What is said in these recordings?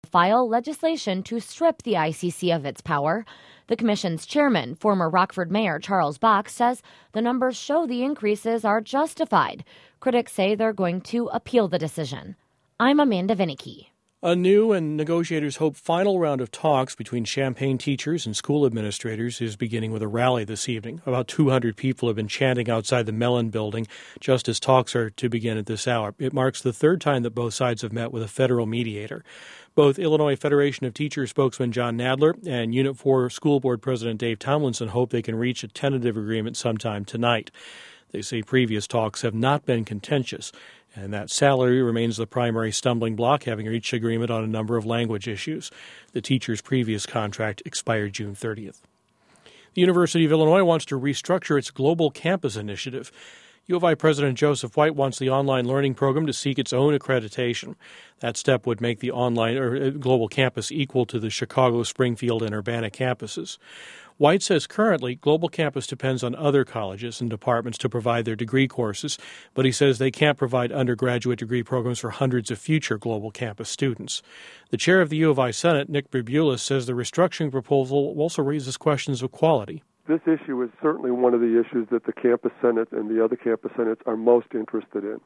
file legislation to strip the ICC of its power. The commission's chairman, former Rockford Mayor Charles Bach, says the numbers show the increases are justified. Critics say they're going to appeal the decision. I'm Amanda Vinicky. A new and negotiators hope final round of talks between Champaign teachers and school administrators is beginning with a rally this evening. About 200 people have been chanting outside the Mellon building just as talks are to begin at this hour. It marks the third time that both sides have met with a federal mediator. Both Illinois Federation of Teachers spokesman John Nadler and Unit 4 School Board President Dave Tomlinson hope they can reach a tentative agreement sometime tonight. They say previous talks have not been contentious, and that salary remains the primary stumbling block, having reached agreement on a number of language issues. The teacher's previous contract expired June 30th. The University of Illinois wants to restructure its Global Campus initiative. U of I President Joseph White wants the online learning program to seek its own accreditation. That step would make the online Global Campus equal to the Chicago, Springfield, and Urbana campuses. White says currently Global Campus depends on other colleges and departments to provide their degree courses, but he says they can't provide undergraduate degree programs for hundreds of future Global Campus students. The chair of the U of I Senate, Nick Bibulis, says the restructuring proposal also raises questions of quality. This issue is certainly one of the issues that the campus Senate and the other campus Senates are most interested in.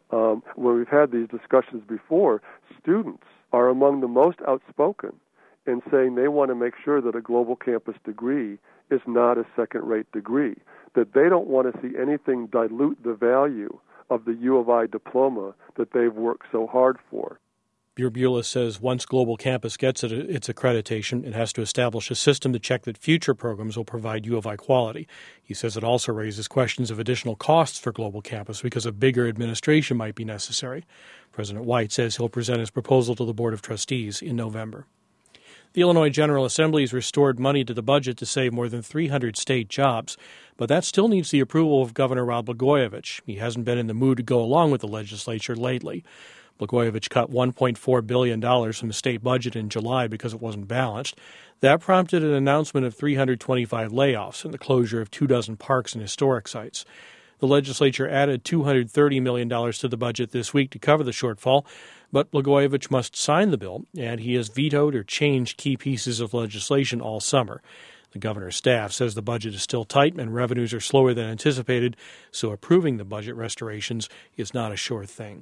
When we've had these discussions before, students are among the most outspoken in saying they want to make sure that a global campus degree is not a second-rate degree, that they don't want to see anything dilute the value of the U of I diploma that they've worked so hard for. Bibulis says once Global Campus gets its accreditation, it has to establish a system to check that future programs will provide U of I quality. He says it also raises questions of additional costs for Global Campus because a bigger administration might be necessary. President White says he'll present his proposal to the Board of Trustees in November. The Illinois General Assembly has restored money to the budget to save more than 300 state jobs, but that still needs the approval of Governor Rod Blagojevich. He hasn't been in the mood to go along with the legislature lately. Blagojevich cut $1.4 billion from the state budget in July because it wasn't balanced. That prompted an announcement of 325 layoffs and the closure of 24 parks and historic sites. The legislature added $230 million to the budget this week to cover the shortfall, but Blagojevich must sign the bill, and he has vetoed or changed key pieces of legislation all summer. The governor's staff says the budget is still tight and revenues are slower than anticipated, so approving the budget restorations is not a sure thing.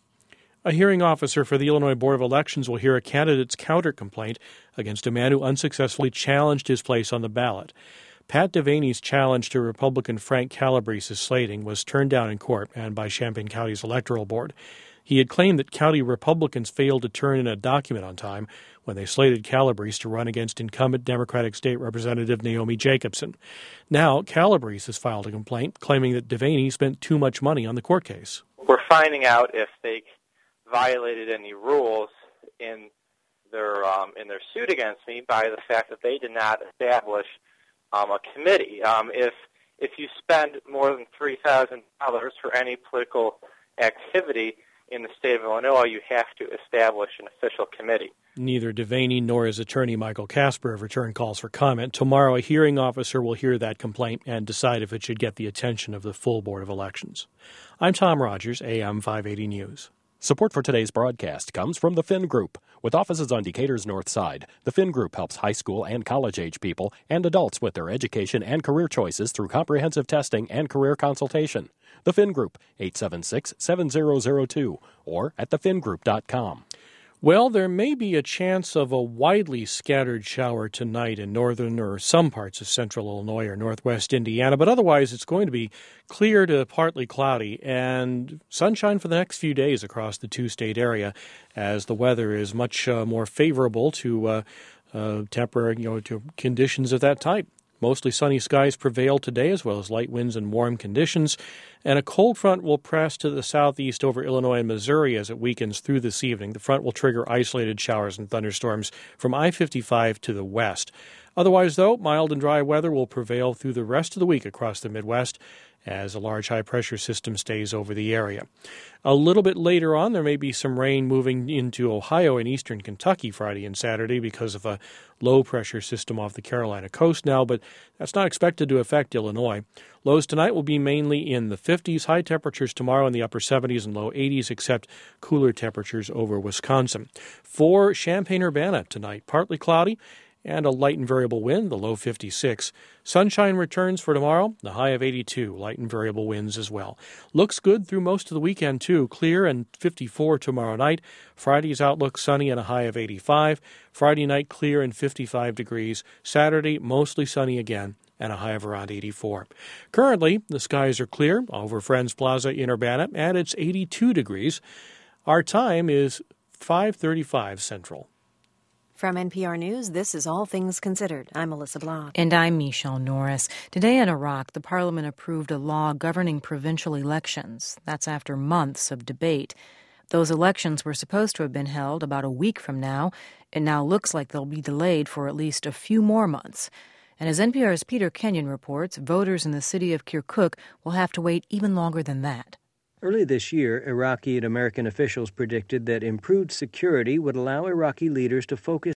A hearing officer for the Illinois Board of Elections will hear a candidate's counter-complaint against a man who unsuccessfully challenged his place on the ballot. Pat Devaney's challenge to Republican Frank Calabrese's slating was turned down in court and by Champaign County's electoral board. He had claimed that county Republicans failed to turn in a document on time when they slated Calabrese to run against incumbent Democratic State Representative Naomi Jacobson. Now, Calabrese has filed a complaint claiming that Devaney spent too much money on the court case. We're finding out if they violated any rules in their suit against me by the fact that they did not establish a committee. If you spend more than $3,000 for any political activity in the state of Illinois, you have to establish an official committee. Neither Devaney nor his attorney Michael Casper have returned calls for comment. Tomorrow, a hearing officer will hear that complaint and decide if it should get the attention of the full Board of Elections. I'm Tom Rogers, AM 580 News. Support for today's broadcast comes from the Finn Group. With offices on Decatur's North Side, the Finn Group helps high school and college-age people and adults with their education and career choices through comprehensive testing and career consultation. The Finn Group, 876-7002, or at thefingroup.com. Well, there may be a chance of a widely scattered shower tonight in northern or some parts of central Illinois or northwest Indiana, but otherwise it's going to be clear to partly cloudy and sunshine for the next few days across the two-state area as the weather is much more favorable to to conditions of that type. Mostly sunny skies prevail today, as well as light winds and warm conditions. And a cold front will press to the southeast over Illinois and Missouri as it weakens through this evening. The front will trigger isolated showers and thunderstorms from I-55 to the west. Otherwise, though, mild and dry weather will prevail through the rest of the week across the Midwest as a large high-pressure system stays over the area. A little bit later on, there may be some rain moving into Ohio and eastern Kentucky Friday and Saturday because of a low-pressure system off the Carolina coast now, but that's not expected to affect Illinois. Lows tonight will be mainly in the 50s. High temperatures tomorrow in the upper 70s and low 80s, except cooler temperatures over Wisconsin. For Champaign-Urbana tonight, partly cloudy and a light and variable wind, the low 56. Sunshine returns for tomorrow, the high of 82, light and variable winds as well. Looks good through most of the weekend, too. Clear and 54 tomorrow night. Friday's outlook sunny and a high of 85. Friday night clear and 55 degrees. Saturday mostly sunny again and a high of around 84. Currently, the skies are clear over Friends Plaza in Urbana, and it's 82 degrees. Our time is 5:35 Central. From NPR News, this is All Things Considered. I'm Melissa Block. And I'm Michelle Norris. Today in Iraq, the parliament approved a law governing provincial elections. That's after months of debate. Those elections were supposed to have been held about a week from now. It now looks like they'll be delayed for at least a few more months. And as NPR's Peter Kenyon reports, voters in the city of Kirkuk will have to wait even longer than that. Early this year, Iraqi and American officials predicted that improved security would allow Iraqi leaders to focus